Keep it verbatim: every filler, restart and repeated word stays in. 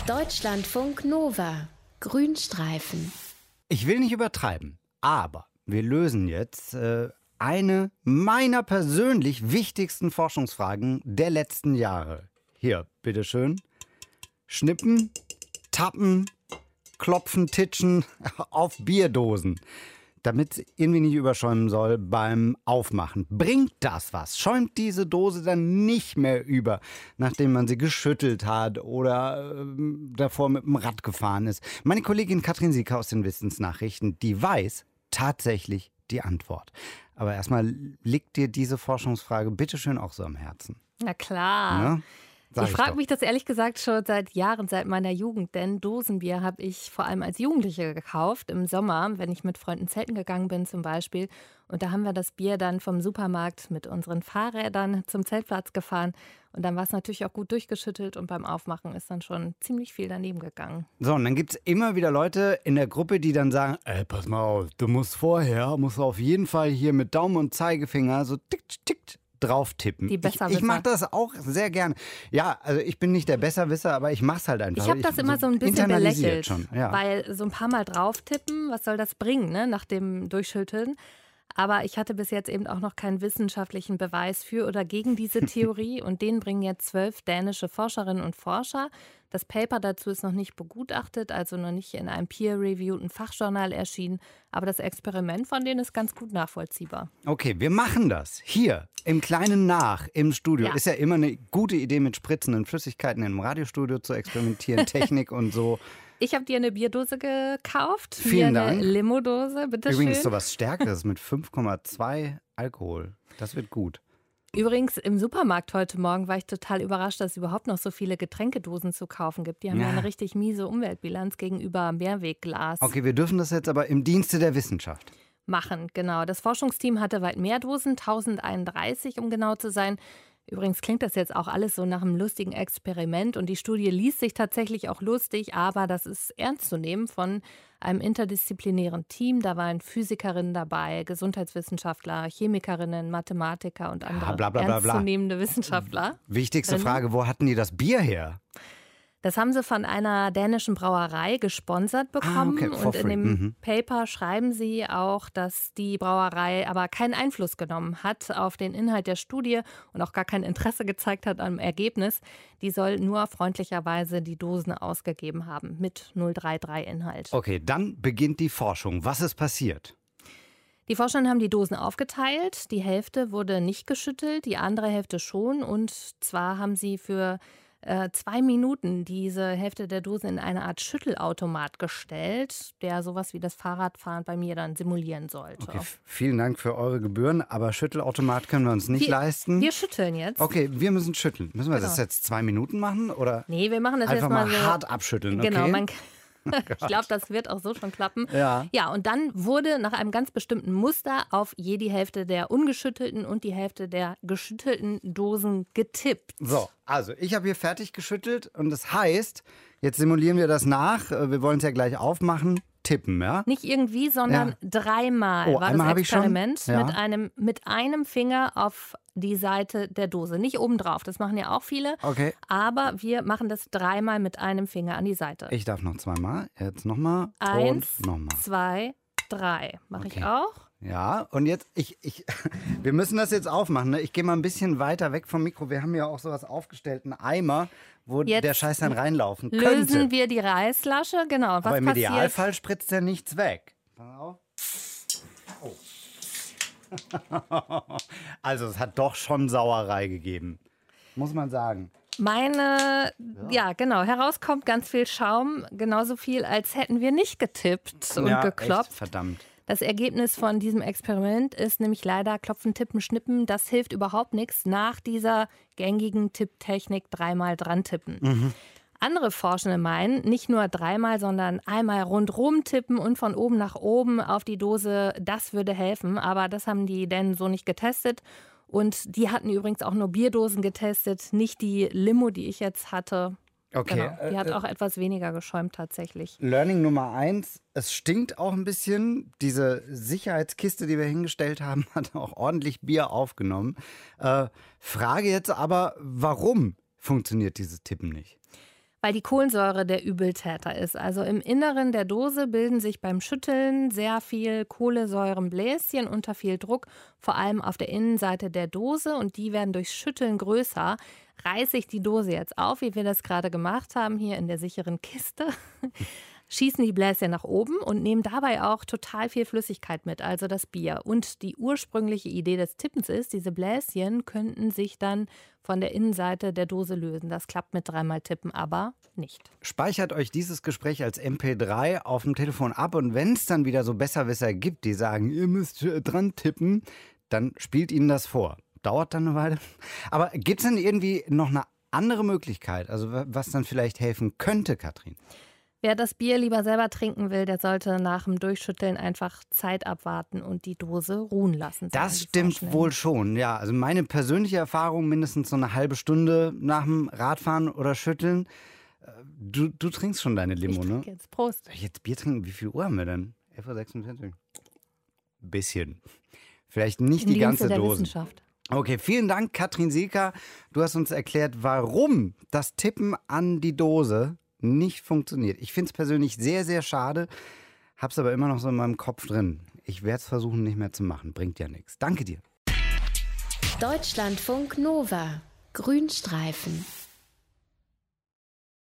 Deutschlandfunk Nova. Grünstreifen. Ich will nicht übertreiben, aber wir lösen jetzt äh, eine meiner persönlich wichtigsten Forschungsfragen der letzten Jahre. Hier, bitteschön. Schnippen, tappen, klopfen, titschen auf Bierdosen, damit es irgendwie nicht überschäumen soll beim Aufmachen. Bringt das was? Schäumt diese Dose dann nicht mehr über, nachdem man sie geschüttelt hat oder äh, davor mit dem Rad gefahren ist? Meine Kollegin Katrin Sieker aus den Wissensnachrichten, die weiß tatsächlich die Antwort. Aber erstmal liegt dir diese Forschungsfrage bitteschön auch so am Herzen. Na klar. Ne? Sag Ich frage doch. mich das ehrlich gesagt schon seit Jahren, seit meiner Jugend, denn Dosenbier habe ich vor allem als Jugendliche gekauft im Sommer, wenn ich mit Freunden zelten gegangen bin zum Beispiel. Und da haben wir das Bier dann vom Supermarkt mit unseren Fahrrädern zum Zeltplatz gefahren. Und dann war es natürlich auch gut durchgeschüttelt und beim Aufmachen ist dann schon ziemlich viel daneben gegangen. So, und dann gibt es immer wieder Leute in der Gruppe, die dann sagen, ey, pass mal auf, du musst vorher, musst du auf jeden Fall hier mit Daumen und Zeigefinger so tick, tick, drauf tippen. Die Ich, Besserwisser. ich mache das auch sehr gerne. Ja, also ich bin nicht der Besserwisser, aber ich mache es halt einfach. Ich habe das immer so ein bisschen internalisiert belächelt, schon, ja. weil so ein paar Mal drauf tippen, was soll das bringen, ne, nach dem Durchschütteln? Aber ich hatte bis jetzt eben auch noch keinen wissenschaftlichen Beweis für oder gegen diese Theorie. Und den bringen jetzt zwölf dänische Forscherinnen und Forscher. Das Paper dazu ist noch nicht begutachtet, also noch nicht in einem peer-reviewten Fachjournal erschienen. Aber das Experiment von denen ist ganz gut nachvollziehbar. Okay, wir machen das. Hier, im kleinen Nach, im Studio. Ja. Ist ja immer eine gute Idee, mit spritzenden Flüssigkeiten im Radiostudio zu experimentieren, Technik und so. Ich habe dir eine Bierdose gekauft. Vielen Mir eine Dank. Limo-Dose, bitteschön. Übrigens sowas Stärkeres mit fünf Komma zwei Alkohol. Das wird gut. Übrigens, im Supermarkt heute Morgen war ich total überrascht, dass es überhaupt noch so viele Getränkedosen zu kaufen gibt. Die haben ja, Ja. eine richtig miese Umweltbilanz gegenüber Mehrwegglas Okay, wir dürfen das jetzt aber im Dienste der Wissenschaft. machen. Genau. Das Forschungsteam hatte weit mehr Dosen, tausendeinunddreißig, um genau zu sein. Übrigens klingt das jetzt auch alles so nach einem lustigen Experiment und die Studie liest sich tatsächlich auch lustig, aber das ist ernst zu nehmen von einem interdisziplinären Team. Da waren Physikerinnen dabei, Gesundheitswissenschaftler, Chemikerinnen, Mathematiker und andere bla, bla, bla, bla. ernstzunehmende Wissenschaftler. Wichtigste Drin. Frage, wo hatten die das Bier her? Das haben sie von einer dänischen Brauerei gesponsert bekommen. Ah, okay, for und in free. dem Mhm. Paper schreiben sie auch, dass die Brauerei aber keinen Einfluss genommen hat auf den Inhalt der Studie und auch gar kein Interesse gezeigt hat am Ergebnis. Die soll nur freundlicherweise die Dosen ausgegeben haben mit null drei drei Inhalt. Okay, dann beginnt die Forschung. Was ist passiert? Die Forscher haben die Dosen aufgeteilt. Die Hälfte wurde nicht geschüttelt, die andere Hälfte schon. Und zwar haben sie für äh, zwei Minuten diese Hälfte der Dose in eine Art Schüttelautomat gestellt, der sowas wie das Fahrradfahren bei mir dann simulieren sollte. Okay, f- vielen Dank für eure Gebühren, aber Schüttelautomat können wir uns nicht wir, leisten. Wir schütteln jetzt. Okay, wir müssen schütteln. Müssen wir das Genau. jetzt zwei Minuten machen oder Nee, wir machen das einfach jetzt mal, mal so. hart abschütteln? Okay? Genau, man ich glaube, das wird auch so schon klappen. Ja. Ja, und dann wurde nach einem ganz bestimmten Muster auf je die Hälfte der ungeschüttelten und die Hälfte der geschüttelten Dosen getippt. So, also ich habe hier fertig geschüttelt und das heißt, jetzt simulieren wir das nach. äh, Wir wollen es ja gleich aufmachen. Tippen, ja? Nicht irgendwie, sondern Ja. dreimal Oh, war einmal das hab ich schon. Experiment Ja. mit einem mit einem Finger auf die Seite der Dose. Nicht obendrauf, das machen ja auch viele. Okay. Aber wir machen das dreimal mit einem Finger an die Seite. Ich darf noch zweimal. Jetzt nochmal Eins, und nochmal. zwei, drei. Mache Okay. ich auch. Ja, und jetzt, ich, ich, wir müssen das jetzt aufmachen. Ne? Ich gehe mal ein bisschen weiter weg vom Mikro. Wir haben ja auch sowas aufgestellt, einen Eimer, wo Jetzt der Scheiß dann reinlaufen Lösen könnte. wir die Reißlasche, genau. Was Aber im passiert? Idealfall spritzt ja nichts weg. Pass auf. Oh. Also es hat doch schon Sauerei gegeben, muss man sagen. Meine, ja. genau, herauskommt ganz viel Schaum, genauso viel, als hätten wir nicht getippt und ja, geklopft. Echt, verdammt. Das Ergebnis von diesem Experiment ist nämlich leider Klopfen, Tippen, Schnippen. Das hilft überhaupt nichts nach dieser gängigen Tipptechnik dreimal dran tippen. Mhm. Andere Forschende meinen, nicht nur dreimal, sondern einmal rundrum tippen und von oben nach oben auf die Dose, das würde helfen. Aber das haben die denn so nicht getestet. Und die hatten übrigens auch nur Bierdosen getestet, nicht die Limo, die ich jetzt hatte. Okay. Genau. Die hat äh, auch etwas weniger geschäumt tatsächlich. Learning Nummer eins, es stinkt auch ein bisschen. Diese Sicherheitskiste, die wir hingestellt haben, hat auch ordentlich Bier aufgenommen. Äh, Frage jetzt aber, warum funktioniert dieses Tippen nicht? Weil die Kohlensäure der Übeltäter ist. Also im Inneren der Dose bilden sich beim Schütteln sehr viel Kohlensäurenbläschen unter viel Druck, vor allem auf der Innenseite der Dose, und die werden durch Schütteln größer. Reiße ich die Dose jetzt auf, wie wir das gerade gemacht haben, hier in der sicheren Kiste, schießen die Bläschen nach oben und nehmen dabei auch total viel Flüssigkeit mit, also das Bier. Und die ursprüngliche Idee des Tippens ist, diese Bläschen könnten sich dann von der Innenseite der Dose lösen. Das klappt mit dreimal Tippen aber nicht. Speichert euch dieses Gespräch als M P drei auf dem Telefon ab, und wenn es dann wieder so Besserwisser gibt, die sagen, ihr müsst dran tippen, dann spielt ihnen das vor. Dauert dann eine Weile. Aber gibt es denn irgendwie noch eine andere Möglichkeit, also was dann vielleicht helfen könnte, Katrin? Wer das Bier lieber selber trinken will, der sollte nach dem Durchschütteln einfach Zeit abwarten und die Dose ruhen lassen. Das stimmt wohl schon, ja. Also meine persönliche Erfahrung, mindestens so eine halbe Stunde nach dem Radfahren oder Schütteln. Du, du trinkst schon deine Limo, ich ne? Jetzt, Prost. Soll ich jetzt Bier trinken? Wie viel Uhr haben wir denn? elf Uhr sechsundvierzig. Bisschen. Vielleicht nicht Im die ganze Dienste der Dose. Wissenschaft. Okay, vielen Dank, Katrin Sieker. Du hast uns erklärt, warum das Tippen an die Dose nicht funktioniert. Ich finde es persönlich sehr, sehr schade, hab's aber immer noch so in meinem Kopf drin. Ich werde es versuchen, nicht mehr zu machen. Bringt ja nichts. Danke dir. Deutschlandfunk Nova. Grünstreifen.